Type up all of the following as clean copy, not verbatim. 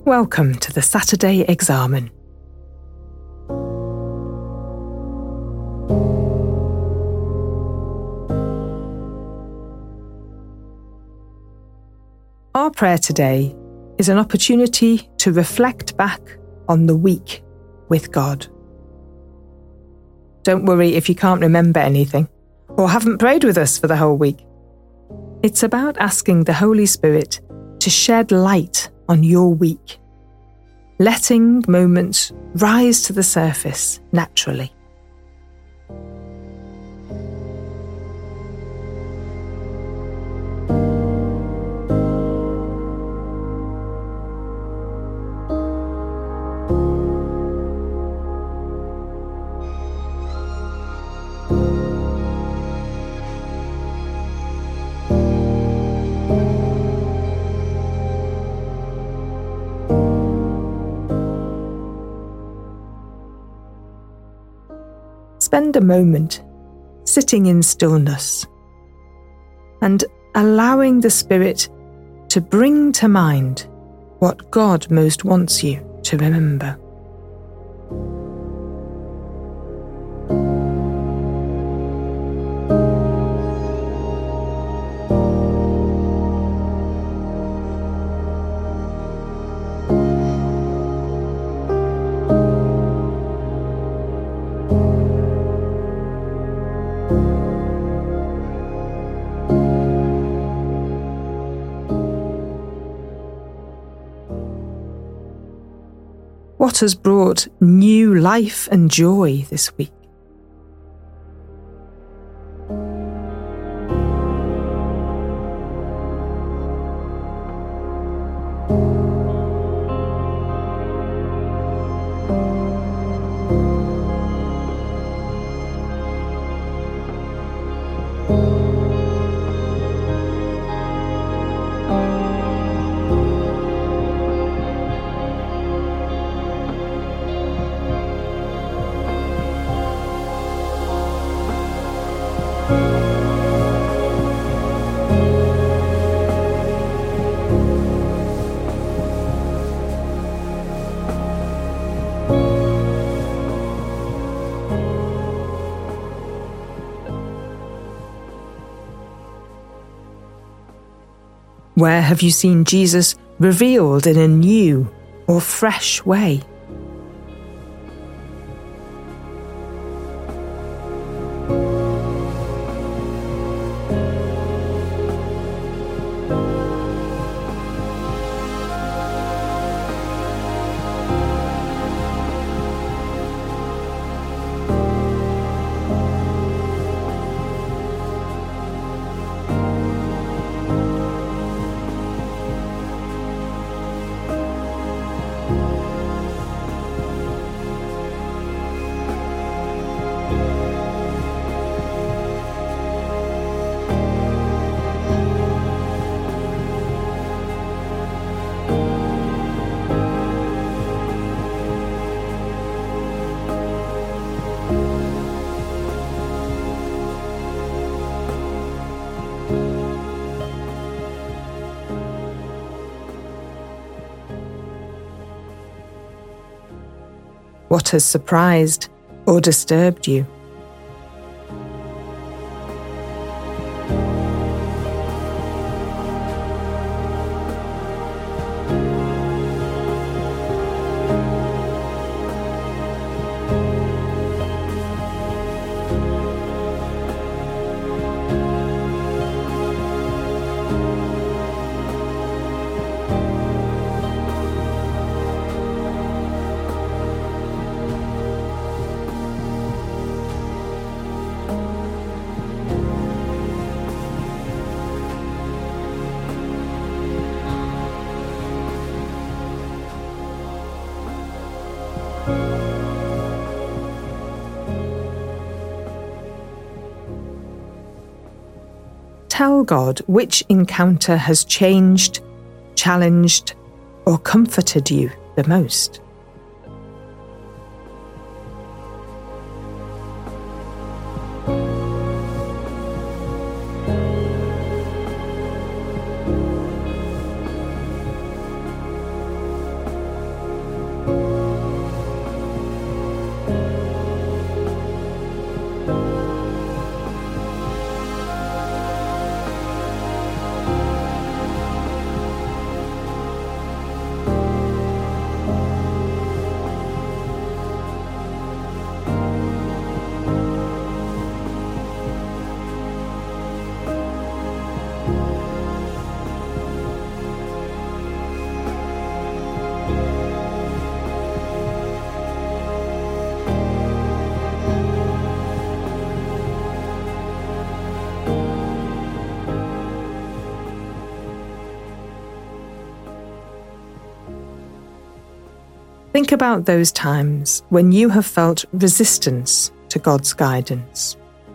Welcome to the Saturday Examen. Our prayer today is an opportunity to reflect back on the week with God. Don't worry if you can't remember anything or haven't prayed with us for the whole week. It's about asking the Holy Spirit to shed light on your week, letting moments rise to the surface naturally. Spend a moment sitting in stillness and allowing the Spirit to bring to mind what God most wants you to remember. What has brought new life and joy this week? Where have you seen Jesus revealed in a new or fresh way? What has surprised or disturbed you? Tell God which encounter has changed, challenged, or comforted you the most. Think about those times when you have felt resistance to God's guidance.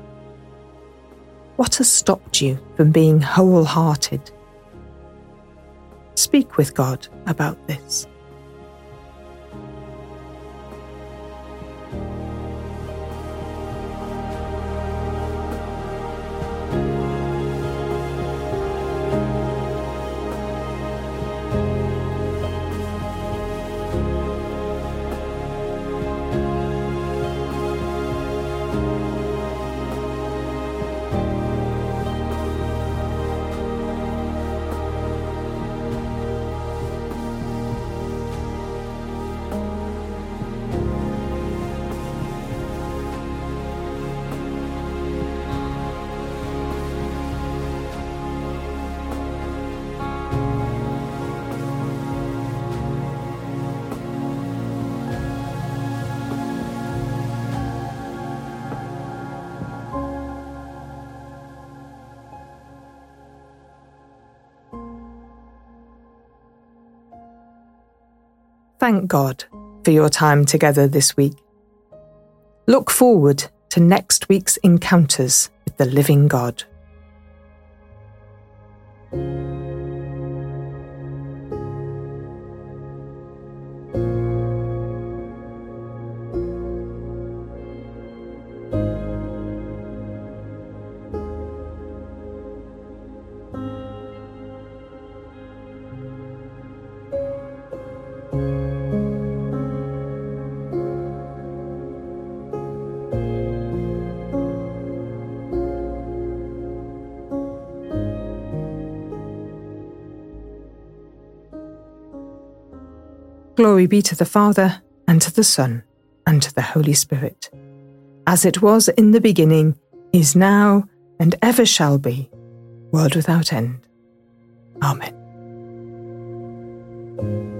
What has stopped you from being wholehearted? Speak with God about this. Thank God for your time together this week. Look forward to next week's encounters with the living God. Glory be to the Father, and to the Son, and to the Holy Spirit, as it was in the beginning, is now, and ever shall be, world without end. Amen.